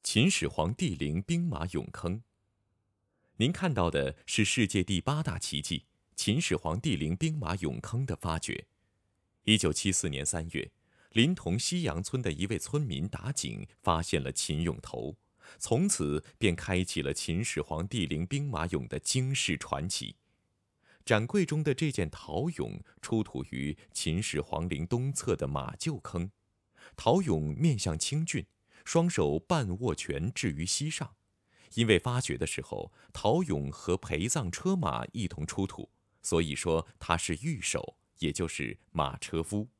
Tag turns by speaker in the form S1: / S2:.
S1: 秦始皇帝陵兵马俑坑。您看到的是世界第8大奇迹——秦始皇帝陵兵马俑坑的发掘。1974年3月，临潼西洋村的一位村民打井发现了秦俑头，从此便开启了秦始皇帝陵兵马俑的惊世传奇。展柜中的这件陶俑出土于秦始皇陵东侧的马厩坑，陶俑面向清俊，双手半握拳置于膝上。因为发掘的时候，陶俑和陪葬车马一同出土，所以说他是御手，也就是马车夫。